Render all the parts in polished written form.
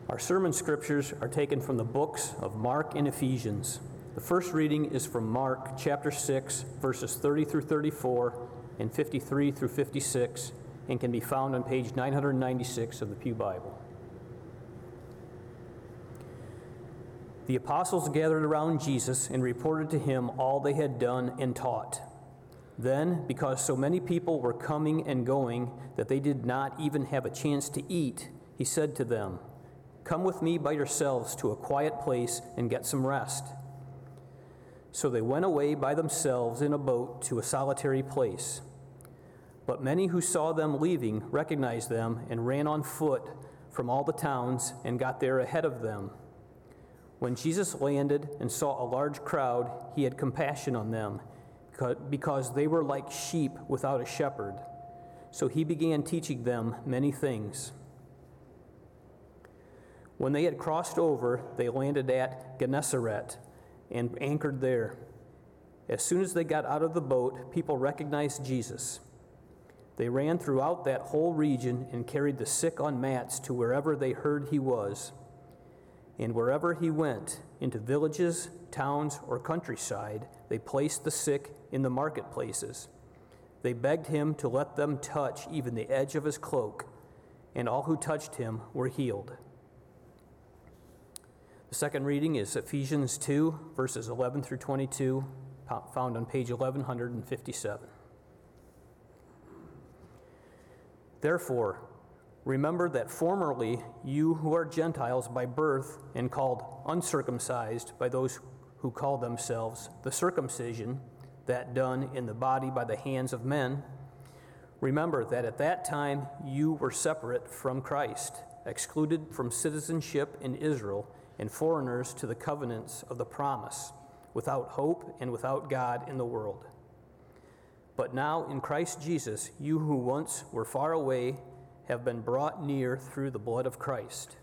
Our sermon scriptures are taken from the books of Mark and Ephesians. The first reading is from Mark chapter 6, verses 30 through 34 and 53 through 56, and can be found on page 996 of the Pew Bible. The apostles gathered around Jesus and reported to him all they had done and taught. Then, because so many people were coming and going that they did not even have a chance to eat, he said to them, "Come with me by yourselves to a quiet place and get some rest." So they went away by themselves in a boat to a solitary place. But many who saw them leaving recognized them and ran on foot from all the towns and got there ahead of them. When Jesus landed and saw a large crowd, he had compassion on them, because they were like sheep without a shepherd. So he began teaching them many things. When they had crossed over, they landed at Gennesaret and anchored there. As soon as they got out of the boat, people recognized Jesus. They ran throughout that whole region and carried the sick on mats to wherever they heard he was. And wherever he went, into villages, towns, or countryside, they placed the sick in the marketplaces. They begged him to let them touch even the edge of his cloak, and all who touched him were healed. The second reading is Ephesians 2, verses 11 through 22, found on page 1157. Therefore, remember that formerly you who are Gentiles by birth and called uncircumcised by those who call themselves the circumcision, that done in the body by the hands of men, remember that at that time you were separate from Christ, excluded from citizenship in Israel, and foreigners to the covenants of the promise, without hope and without God in the world. But now in Christ Jesus, you who once were far away have been brought near through the blood of Christ.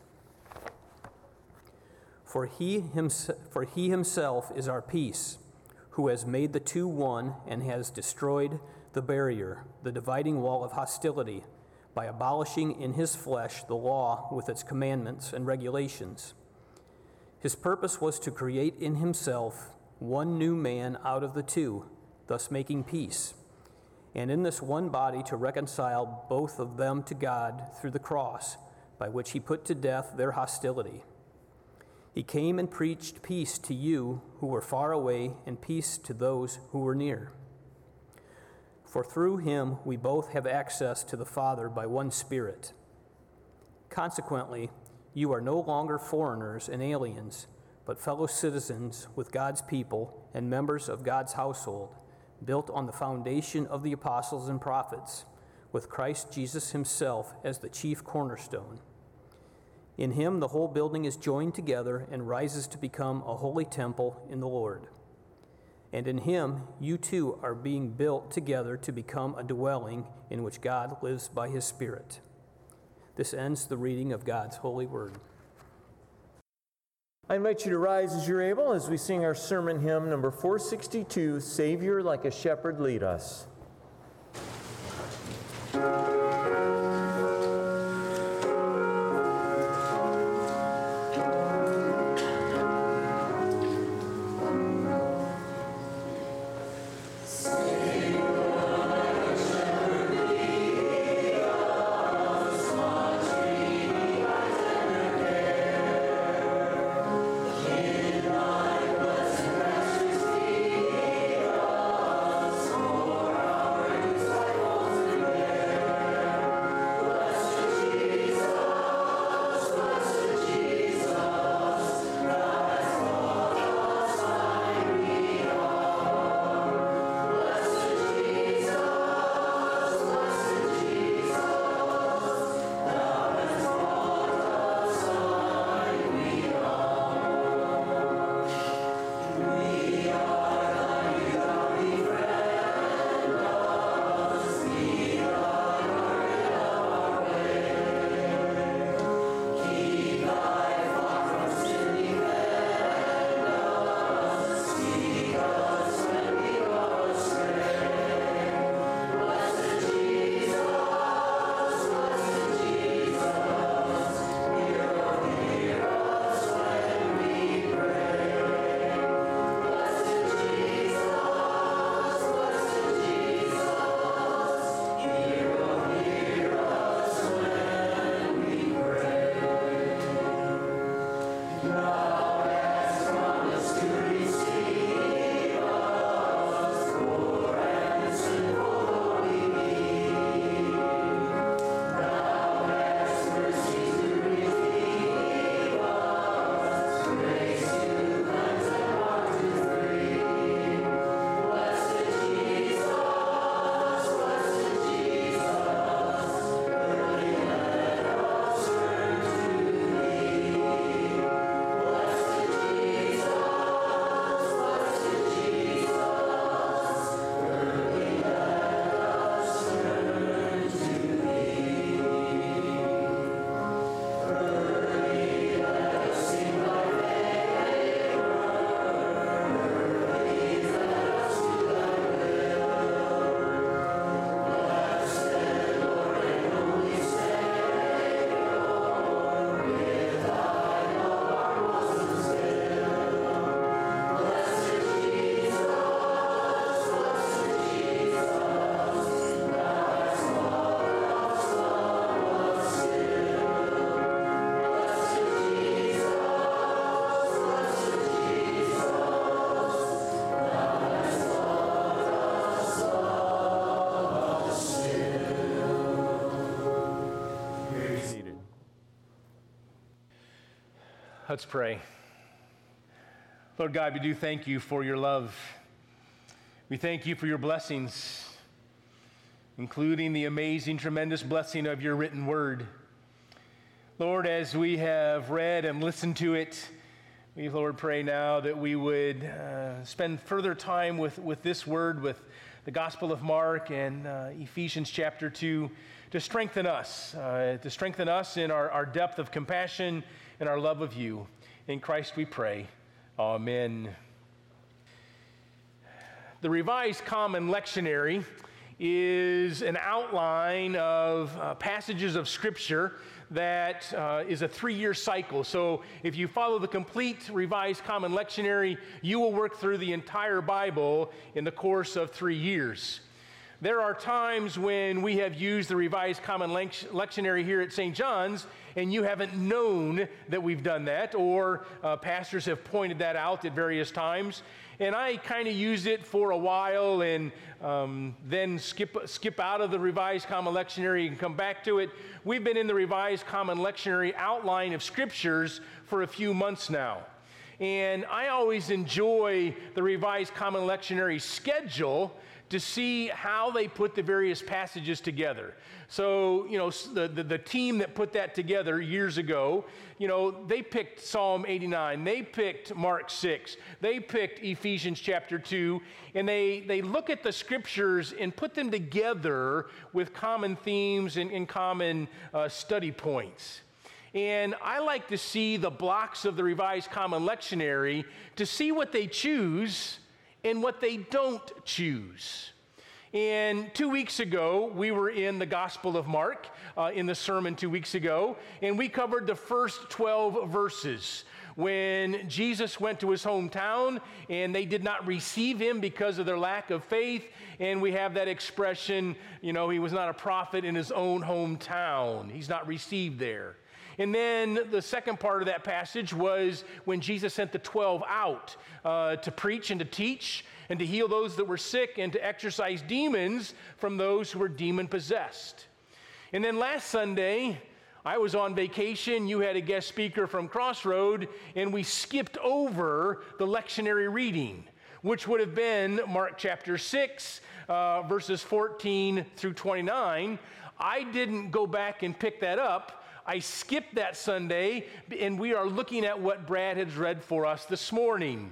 For he himself is our peace, who has made the two one and has destroyed the barrier, the dividing wall of hostility, by abolishing in his flesh the law with its commandments and regulations. His purpose was to create in himself one new man out of the two, thus making peace, and in this one body to reconcile both of them to God through the cross, by which he put to death their hostility. He came and preached peace to you who were far away and peace to those who were near. For through him we both have access to the Father by one Spirit. Consequently, you are no longer foreigners and aliens, but fellow citizens with God's people and members of God's household, built on the foundation of the apostles and prophets, with Christ Jesus himself as the chief cornerstone. In him the whole building is joined together and rises to become a holy temple in the Lord. And in him you too are being built together to become a dwelling in which God lives by his Spirit. This ends the reading of God's holy word. I invite you to rise as you're able as we sing our sermon hymn number 462, Savior Like a Shepherd Lead Us. Like Let's pray. Lord God, we do thank you for your love. We thank you for your blessings, including the amazing, tremendous blessing of your written word. Lord, as we have read and listened to it, we, Lord, pray now that we would spend further time with this word, with the Gospel of Mark and Ephesians chapter 2, to strengthen us in our depth of compassion and our love of you. In Christ we pray. Amen. The Revised Common Lectionary is an outline of passages of Scripture that is a 3-year cycle. So if you follow the complete Revised Common Lectionary, you will work through the entire Bible in the course of 3 years. There are times when we have used the Revised Common Lectionary here at St. John's, and you haven't known that we've done that, or pastors have pointed that out at various times. And I kind of use it for a while and then skip out of the Revised Common Lectionary and come back to it. We've been in the Revised Common Lectionary outline of Scriptures for a few months now. And I always enjoy the Revised Common Lectionary schedule to see how they put the various passages together. So, the team that put that together years ago, they picked Psalm 89, they picked Mark 6, they picked Ephesians chapter 2, and they look at the Scriptures and put them together with common themes and common study points. And I like to see the blocks of the Revised Common Lectionary to see what they choose and what they don't choose. And 2 weeks ago, we were in the Gospel of Mark, in the sermon 2 weeks ago, and we covered the first 12 verses when Jesus went to his hometown and they did not receive him because of their lack of faith. And we have that expression, he was not a prophet in his own hometown. He's not received there. And then the second part of that passage was when Jesus sent the 12 out to preach and to teach and to heal those that were sick and to exorcise demons from those who were demon-possessed. And then last Sunday, I was on vacation. You had a guest speaker from Crossroad, and we skipped over the lectionary reading, which would have been Mark chapter 6, verses 14 through 29. I didn't go back and pick that up. I skipped that Sunday, and we are looking at what Brad has read for us this morning.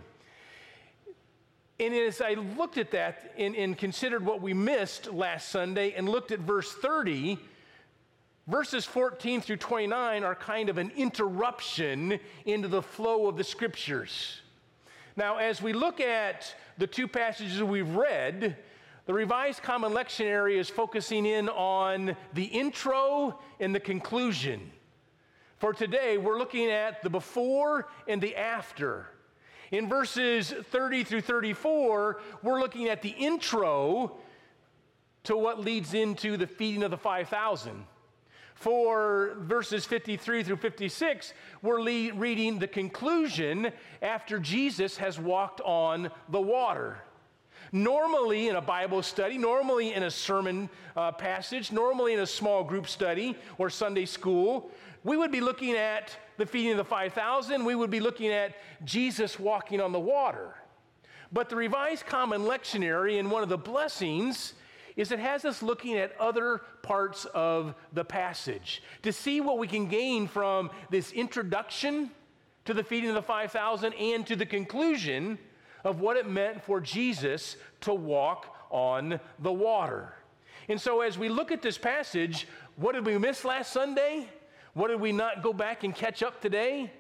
And as I looked at that and considered what we missed last Sunday and looked at verse 30, verses 14 through 29 are kind of an interruption into the flow of the Scriptures. Now, as we look at the two passages we've read, the Revised Common Lectionary is focusing in on the intro and the conclusion. For today, we're looking at the before and the after. In verses 30 through 34, we're looking at the intro to what leads into the feeding of the 5,000. For verses 53 through 56, we're reading the conclusion after Jesus has walked on the water. Normally in a Bible study, normally in a sermon passage, normally in a small group study or Sunday school, we would be looking at the feeding of the 5,000. We would be looking at Jesus walking on the water. But the Revised Common Lectionary, and one of the blessings, is it has us looking at other parts of the passage to see what we can gain from this introduction to the feeding of the 5,000 and to the conclusion of what it meant for Jesus to walk on the water. And so as we look at this passage, what did we miss last Sunday? What did we not go back and catch up today?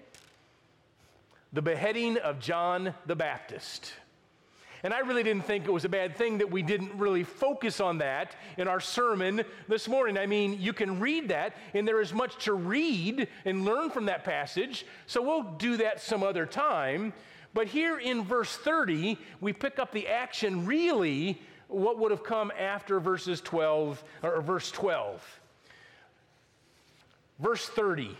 The beheading of John the Baptist. And I really didn't think it was a bad thing that we didn't really focus on that in our sermon this morning. I mean, you can read that, and there is much to read and learn from that passage, so we'll do that some other time. But here in verse 30, we pick up the action, really, what would have come after verse 12. Verse 30.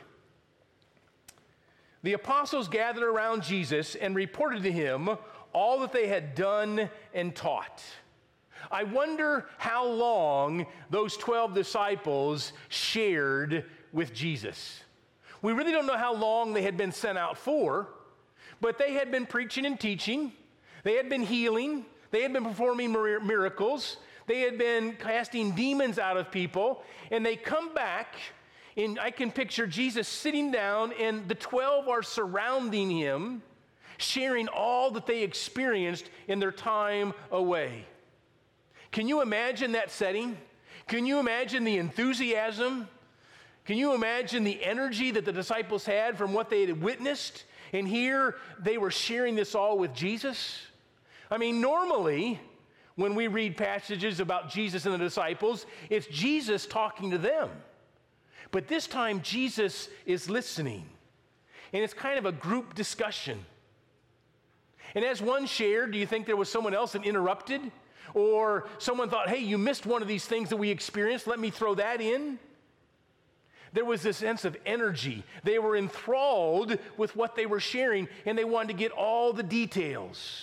The apostles gathered around Jesus and reported to him all that they had done and taught. I wonder how long those 12 disciples shared with Jesus. We really don't know how long they had been sent out for, but they had been preaching and teaching. They had been healing. They had been performing miracles. They had been casting demons out of people. And they come back, and I can picture Jesus sitting down, and the 12 are surrounding him, sharing all that they experienced in their time away. Can you imagine that setting? Can you imagine the enthusiasm? Can you imagine the energy that the disciples had from what they had witnessed? And here they were sharing this all with Jesus. I mean, normally when we read passages about Jesus and the disciples, it's Jesus talking to them. But this time Jesus is listening. And it's kind of a group discussion. And as one shared, do you think there was someone else that interrupted? Or someone thought, hey, you missed one of these things that we experienced. Let me throw that in. There was this sense of energy. They were enthralled with what they were sharing, and they wanted to get all the details.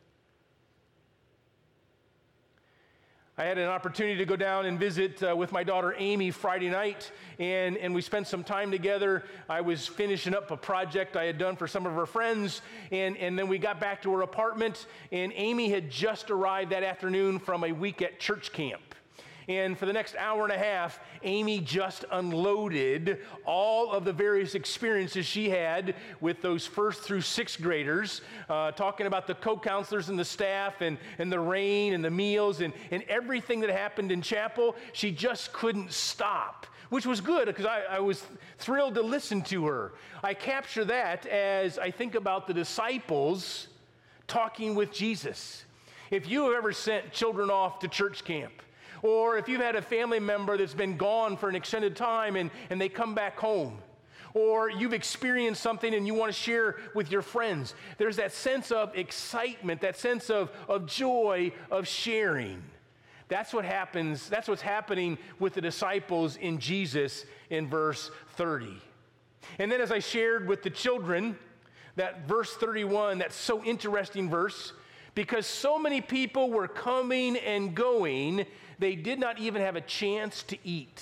I had an opportunity to go down and visit with my daughter Amy Friday night, and we spent some time together. I was finishing up a project I had done for some of her friends, and then we got back to her apartment, and Amy had just arrived that afternoon from a week at church camp. And for the next hour and a half, Amy just unloaded all of the various experiences she had with those 1st through 6th graders, talking about the co-counselors and the staff and the rain and the meals and everything that happened in chapel. She just couldn't stop, which was good because I was thrilled to listen to her. I capture that as I think about the disciples talking with Jesus. If you have ever sent children off to church camp, or if you've had a family member that's been gone for an extended time and they come back home, or you've experienced something and you want to share with your friends, there's that sense of excitement, that sense of joy of sharing. That's what happens. That's what's happening with the disciples in Jesus in verse 30. And then as I shared with the children, that verse 31, that's so interesting verse, because so many people were coming and going, they did not even have a chance to eat.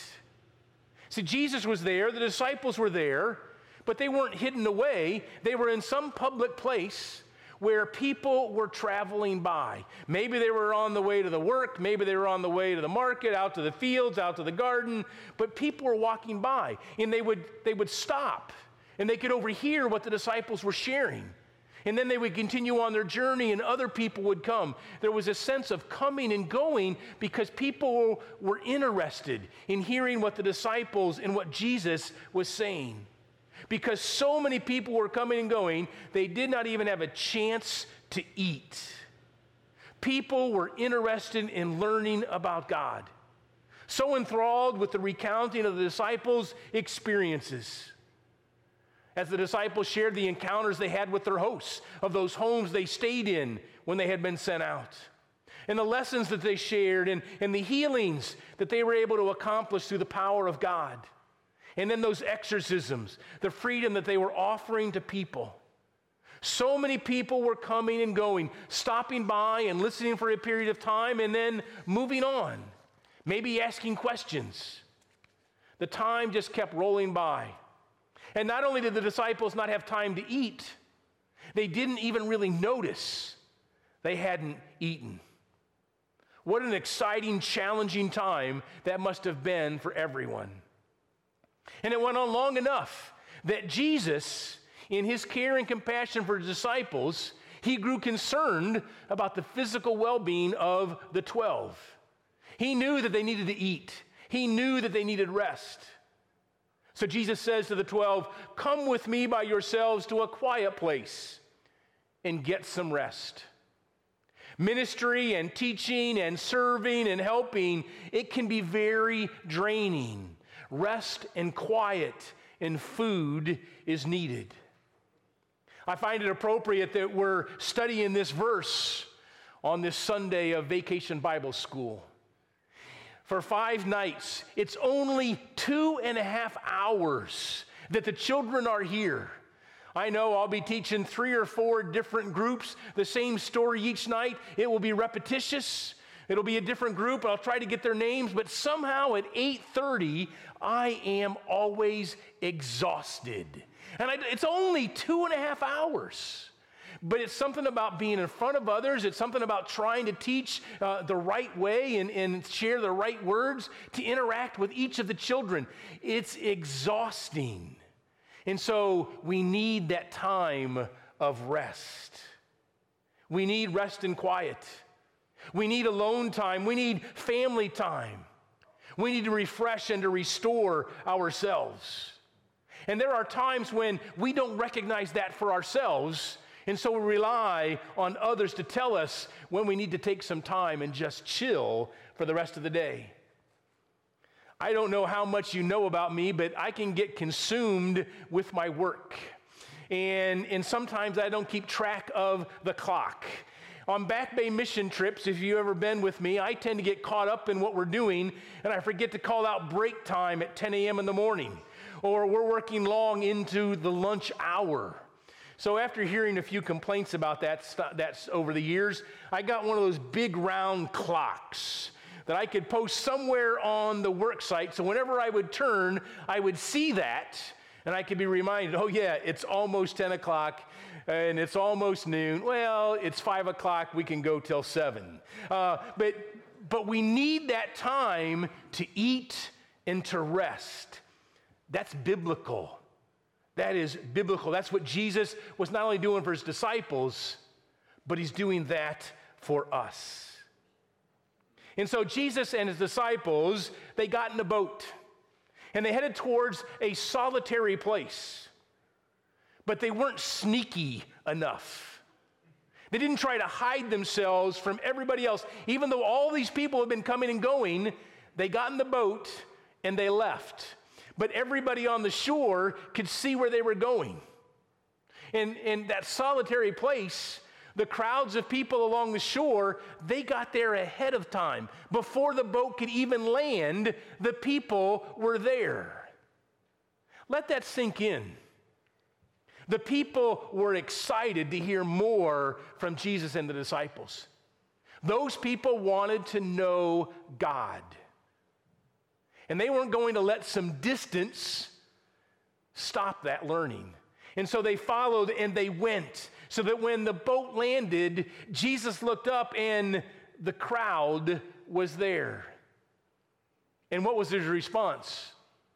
See, Jesus was there, the disciples were there, but they weren't hidden away. They were in some public place where people were traveling by. Maybe they were on the way to the work, maybe they were on the way to the market, out to the fields, out to the garden, but people were walking by, and they would stop, and they could overhear what the disciples were sharing. And then they would continue on their journey and other people would come. There was a sense of coming and going because people were interested in hearing what the disciples and what Jesus was saying. Because so many people were coming and going, they did not even have a chance to eat. People were interested in learning about God. So enthralled with the recounting of the disciples' experiences. As the disciples shared the encounters they had with their hosts, of those homes they stayed in when they had been sent out, and the lessons that they shared, and the healings that they were able to accomplish through the power of God, and then those exorcisms, the freedom that they were offering to people. So many people were coming and going, stopping by and listening for a period of time, and then moving on, maybe asking questions. The time just kept rolling by. And not only did the disciples not have time to eat, they didn't even really notice they hadn't eaten. What an exciting, challenging time that must have been for everyone. And it went on long enough that Jesus, in his care and compassion for his disciples, he grew concerned about the physical well-being of the 12. He knew that they needed to eat. He knew that they needed rest. So Jesus says to the 12, "Come with me by yourselves to a quiet place and get some rest." Ministry and teaching and serving and helping, it can be very draining. Rest and quiet and food is needed. I find it appropriate that we're studying this verse on this Sunday of Vacation Bible School. For 5 nights, it's only 2.5 hours that the children are here. I know I'll be teaching 3 or 4 different groups, the same story each night. It will be repetitious. It'll be a different group, and I'll try to get their names, but somehow at 8:30, I am always exhausted. And it's only 2.5 hours. But it's something about being in front of others. It's something about trying to teach the right way and share the right words to interact with each of the children. It's exhausting. And so we need that time of rest. We need rest and quiet. We need alone time. We need family time. We need to refresh and to restore ourselves. And there are times when we don't recognize that for ourselves, and so we rely on others to tell us when we need to take some time and just chill for the rest of the day. I don't know how much you know about me, but I can get consumed with my work. And sometimes I don't keep track of the clock. On Back Bay mission trips, if you've ever been with me, I tend to get caught up in what we're doing, and I forget to call out break time at 10 a.m. in the morning, or we're working long into the lunch hour. So after hearing a few complaints about that's over the years, I got one of those big round clocks that I could post somewhere on the work site, so whenever I would turn, I would see that, and I could be reminded, oh yeah, it's almost 10 o'clock, and it's almost noon. Well, it's 5 o'clock, we can go till 7. But we need that time to eat and to rest. That's biblical. That is biblical. That's what Jesus was not only doing for his disciples, but he's doing that for us. And so Jesus and his disciples, they got in a boat, and they headed towards a solitary place. But they weren't sneaky enough. They didn't try to hide themselves from everybody else. Even though all these people have been coming and going, they got in the boat and they left. But everybody on the shore could see where they were going. And in that solitary place, the crowds of people along the shore, they got there ahead of time. Before the boat could even land, the people were there. Let that sink in. The people were excited to hear more from Jesus and the disciples. Those people wanted to know God. And they weren't going to let some distance stop that learning. And so they followed and they went, so that when the boat landed, Jesus looked up and the crowd was there. And what was his response?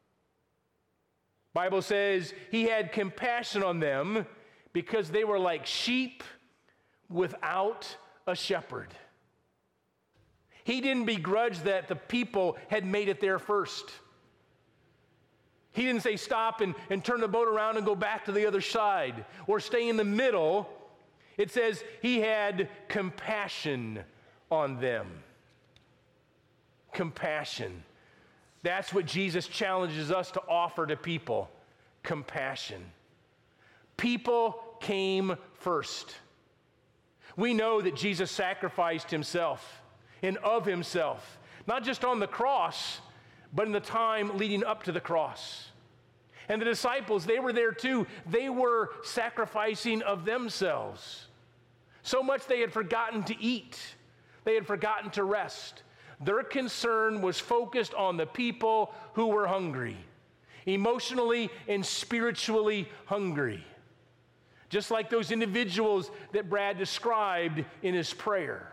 Bible says he had compassion on them because they were like sheep without a shepherd. He didn't begrudge that the people had made it there first. He didn't say stop and turn the boat around and go back to the other side or stay in the middle. It says he had compassion on them. Compassion. That's what Jesus challenges us to offer to people. Compassion. People came first. We know that Jesus sacrificed himself and of himself, not just on the cross, but in the time leading up to the cross. And the disciples, they were there too. They were sacrificing of themselves. So much they had forgotten to eat. They had forgotten to rest. Their concern was focused on the people who were hungry, emotionally and spiritually hungry. Just like those individuals that Brad described in his prayer,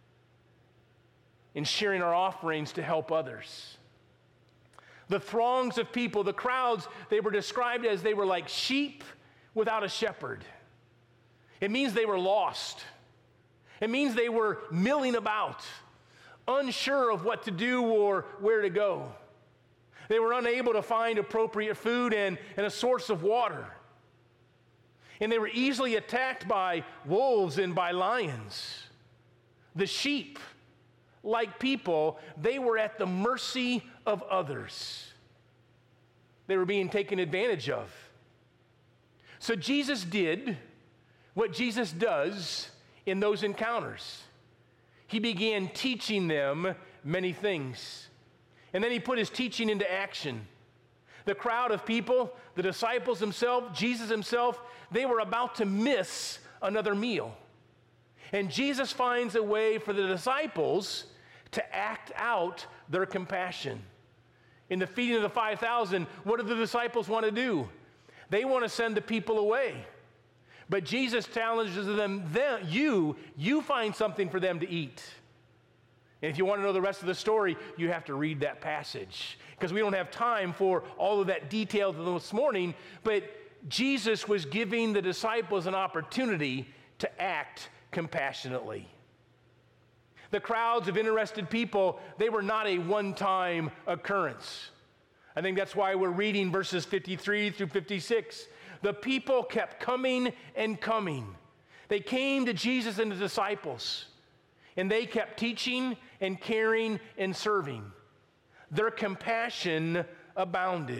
in sharing our offerings to help others. The throngs of people, the crowds, they were described as they were like sheep without a shepherd. It means they were lost. It means they were milling about, unsure of what to do or where to go. They were unable to find appropriate food and a source of water. And they were easily attacked by wolves and by lions. The sheep, like people, they were at the mercy of others. They were being taken advantage of. So Jesus did what Jesus does in those encounters. He began teaching them many things. And then he put his teaching into action. The crowd of people, the disciples themselves, Jesus himself, they were about to miss another meal. And Jesus finds a way for the disciples to act out their compassion. In the feeding of the 5,000, what do the disciples want to do? They want to send the people away. But Jesus challenges them, you find something for them to eat. And if you want to know the rest of the story, you have to read that passage, because we don't have time for all of that detail this morning. But Jesus was giving the disciples an opportunity to act compassionately. The crowds of interested people, they were not a one-time occurrence. I think that's why we're reading verses 53 through 56. The people kept coming and coming. They came to Jesus and the disciples, and they kept teaching and caring and serving. Their compassion abounded.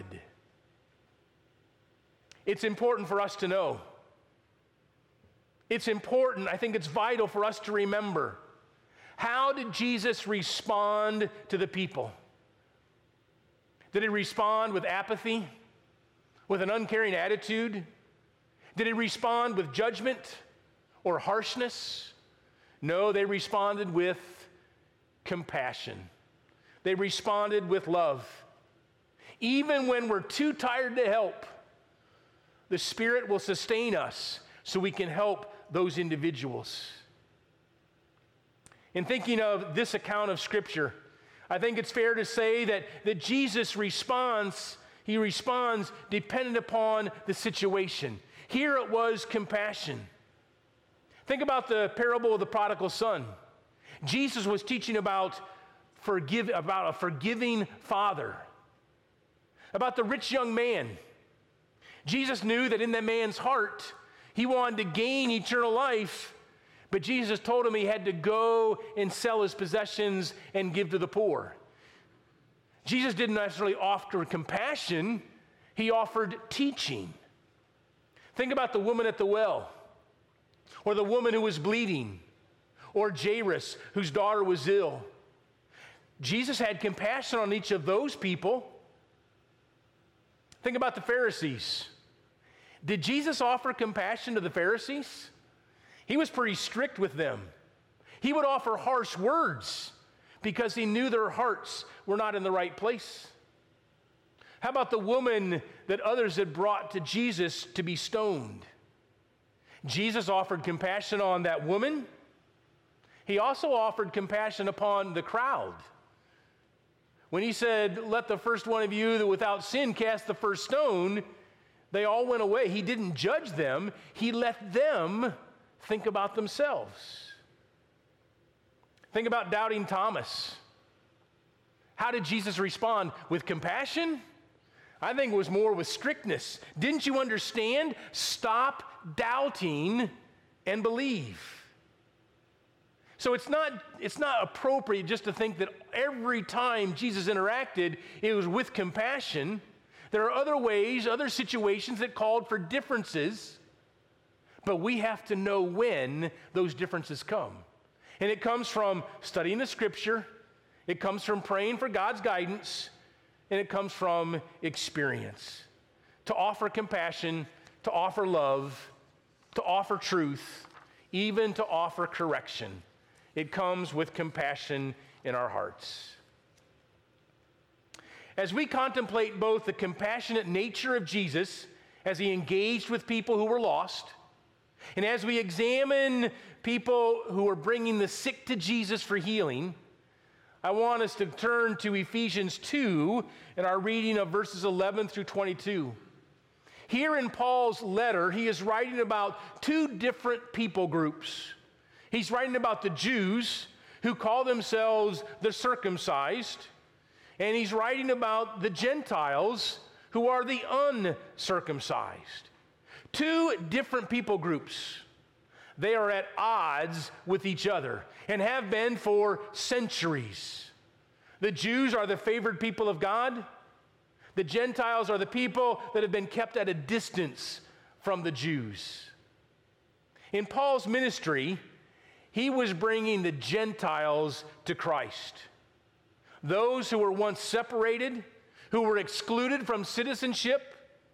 It's important for us to know. It's important, I think it's vital for us to remember. How did Jesus respond to the people? Did he respond with apathy? With an uncaring attitude? Did he respond with judgment or harshness? No, they responded with compassion. They responded with love. Even when we're too tired to help, the Spirit will sustain us so we can help those individuals. In thinking of this account of Scripture, I think it's fair to say that Jesus responds dependent upon the situation. Here it was compassion. Think about the parable of the prodigal son. Jesus was teaching about a forgiving father, about the rich young man. Jesus knew that in that man's heart, he wanted to gain eternal life, but Jesus told him he had to go and sell his possessions and give to the poor. Jesus didn't necessarily offer compassion, he offered teaching. Think about the woman at the well, or the woman who was bleeding, or Jairus, whose daughter was ill. Jesus had compassion on each of those people. Think about the Pharisees. Did Jesus offer compassion to the Pharisees? He was pretty strict with them. He would offer harsh words because he knew their hearts were not in the right place. How about the woman that others had brought to Jesus to be stoned? Jesus offered compassion on that woman. He also offered compassion upon the crowd. When he said, "Let the first one of you that without sin cast the first stone," they all went away. He didn't judge them. He let them think about themselves. Think about doubting Thomas. How did Jesus respond? With compassion? I think it was more with strictness. Didn't you understand? Stop doubting and believe. So it's not appropriate just to think that every time Jesus interacted, it was with compassion. There are other ways, other situations that called for differences, but we have to know when those differences come. And it comes from studying the Scripture, it comes from praying for God's guidance, and it comes from experience. To offer compassion, to offer love, to offer truth, even to offer correction. It comes with compassion in our hearts. As we contemplate both the compassionate nature of Jesus as he engaged with people who were lost, and as we examine people who are bringing the sick to Jesus for healing, I want us to turn to Ephesians 2 in our reading of verses 11 through 22. Here in Paul's letter, he is writing about two different people groups. He's writing about the Jews who call themselves the circumcised, and he's writing about the Gentiles who are the uncircumcised. Two different people groups. They are at odds with each other and have been for centuries. The Jews are the favored people of God. The Gentiles are the people that have been kept at a distance from the Jews. In Paul's ministry, he was bringing the Gentiles to Christ. Those who were once separated, who were excluded from citizenship,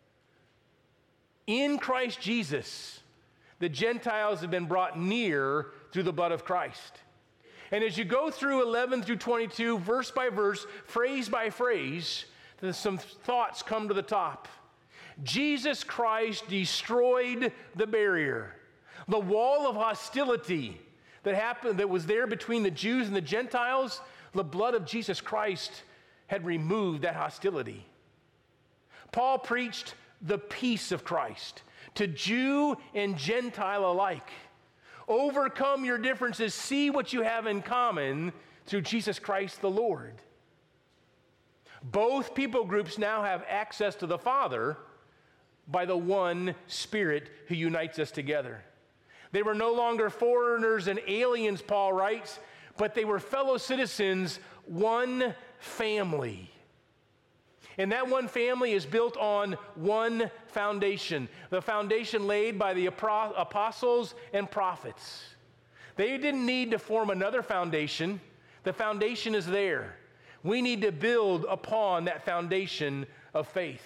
in Christ Jesus, the Gentiles have been brought near through the blood of Christ. And as you go through 11 through 22, verse by verse, phrase by phrase, then some thoughts come to the top. Jesus Christ destroyed the barrier, the wall of hostility that was there between the Jews and the Gentiles. The blood of Jesus Christ had removed that hostility. Paul preached the peace of Christ to Jew and Gentile alike. Overcome your differences, see what you have in common through Jesus Christ the Lord. Both people groups now have access to the Father by the one Spirit who unites us together. They were no longer foreigners and aliens, Paul writes, but they were fellow citizens, one family. And that one family is built on one foundation, the foundation laid by the apostles and prophets. They didn't need to form another foundation. The foundation is there. We need to build upon that foundation of faith.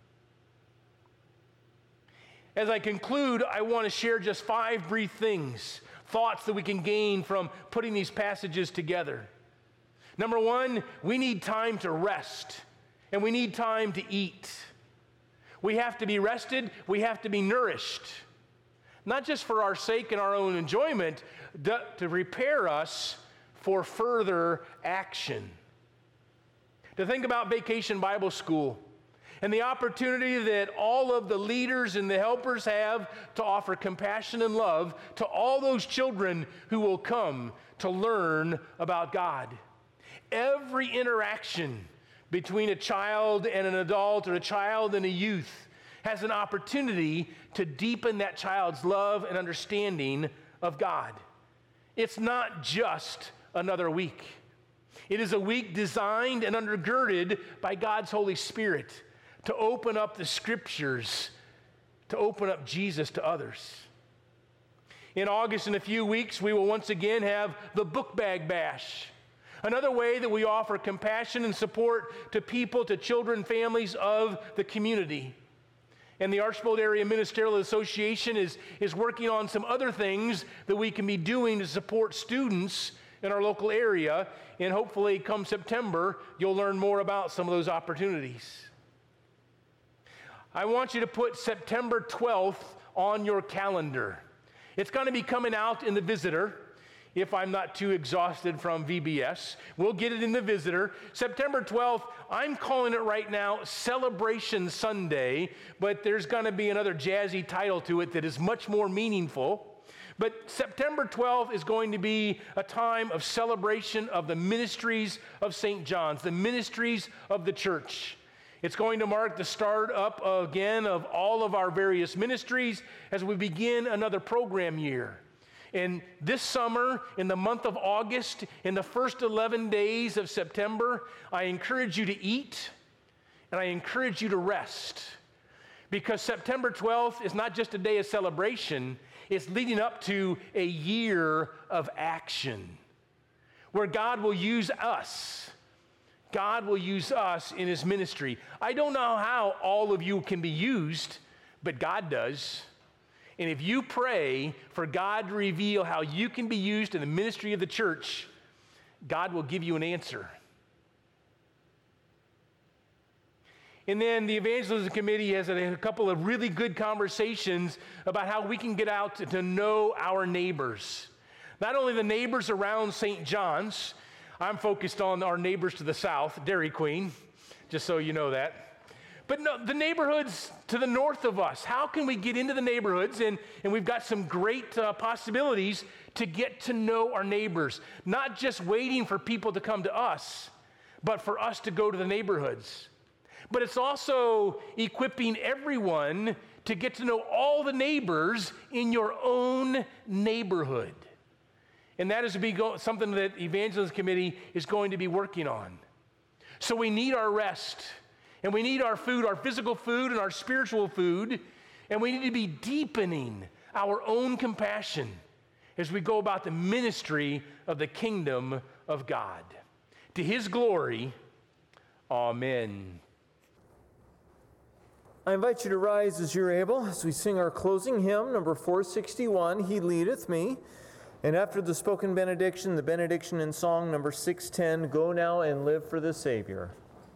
As I conclude, I want to share just 5 brief things, thoughts that we can gain from putting these passages together. Number 1, we need time to rest. And we need time to eat. We have to be rested. We have to be nourished. Not just for our sake and our own enjoyment, to prepare us for further action. To think about Vacation Bible School and the opportunity that all of the leaders and the helpers have to offer compassion and love to all those children who will come to learn about God. Every interaction between a child and an adult or a child and a youth has an opportunity to deepen that child's love and understanding of God. It's not just another week. It is a week designed and undergirded by God's Holy Spirit to open up the Scriptures, to open up Jesus to others. In August, in a few weeks, we will once again have the Book Bag Bash. Another way that we offer compassion and support to people, to children, families of the community. And the Archbold Area Ministerial Association is working on some other things that we can be doing to support students in our local area. And hopefully come September, you'll learn more about some of those opportunities. I want you to put September 12th on your calendar. It's going to be coming out in the Visitor. If I'm not too exhausted from VBS, we'll get it in the Visitor. September 12th, I'm calling it right now Celebration Sunday, but there's going to be another jazzy title to it that is much more meaningful. But September 12th is going to be a time of celebration of the ministries of St. John's, the ministries of the church. It's going to mark the start up again of all of our various ministries as we begin another program year. And this summer, in the month of August, in the first 11 days of September, I encourage you to eat and I encourage you to rest. Because September 12th is not just a day of celebration, it's leading up to a year of action where God will use us. God will use us in His ministry. I don't know how all of you can be used, but God does. And if you pray for God to reveal how you can be used in the ministry of the church, God will give you an answer. And then the Evangelism Committee has a couple of really good conversations about how we can get out to know our neighbors. Not only the neighbors around St. John's, I'm focused on our neighbors to the south, Dairy Queen, just so you know that. But no, the neighborhoods to the north of us, how can we get into the neighborhoods? And we've got some great possibilities to get to know our neighbors, not just waiting for people to come to us, but for us to go to the neighborhoods. But it's also equipping everyone to get to know all the neighbors in your own neighborhood. And that is something that the Evangelism Committee is going to be working on. So we need our rest. And we need our food, our physical food and our spiritual food. And we need to be deepening our own compassion as we go about the ministry of the kingdom of God. To His glory, amen. I invite you to rise as you're able as we sing our closing hymn, number 461, He Leadeth Me. And after the spoken benediction, the benediction in song number 610, Go Now and Live for the Savior.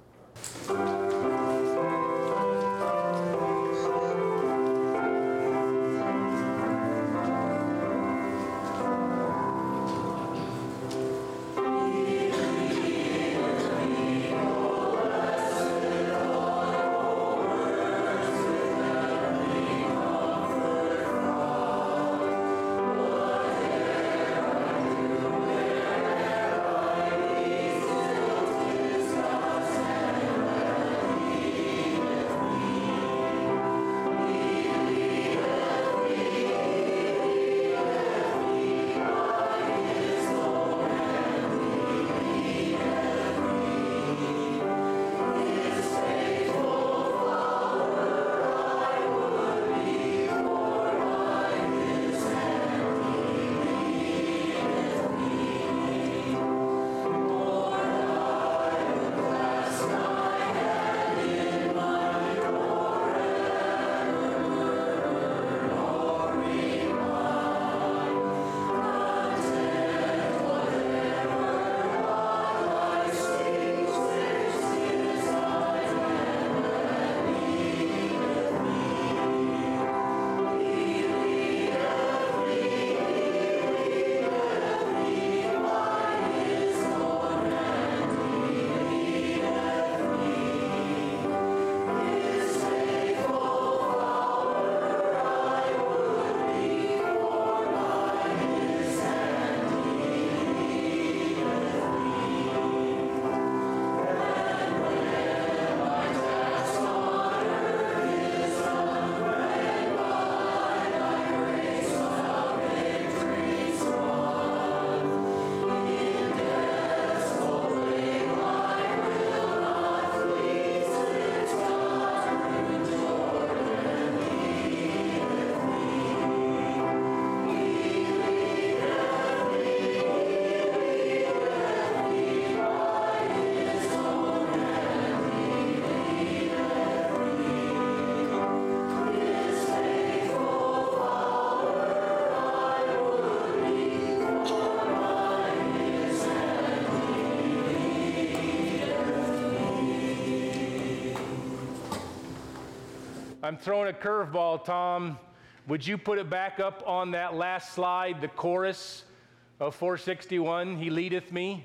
I'm throwing a curveball, Tom. Would you put it back up on that last slide, the chorus of 461, He leadeth me?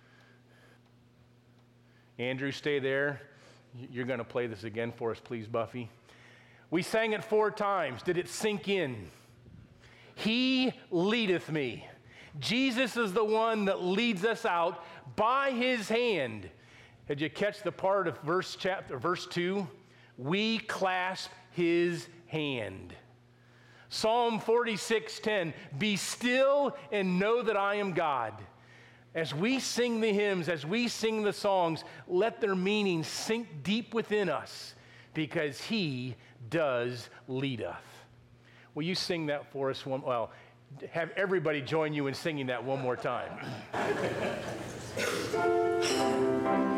Andrew, stay there. You're going to play this again for us, please, Buffy. We sang it 4 times. Did it sink in? He leadeth me. Jesus is the one that leads us out by his hand. Did you catch the part of verse 2? We clasp his hand. Psalm 46:10, be still and know that I am God. As we sing the hymns, as we sing the songs, let their meaning sink deep within us because he does lead us. Will you sing that for us? Have everybody join you in singing that one more time.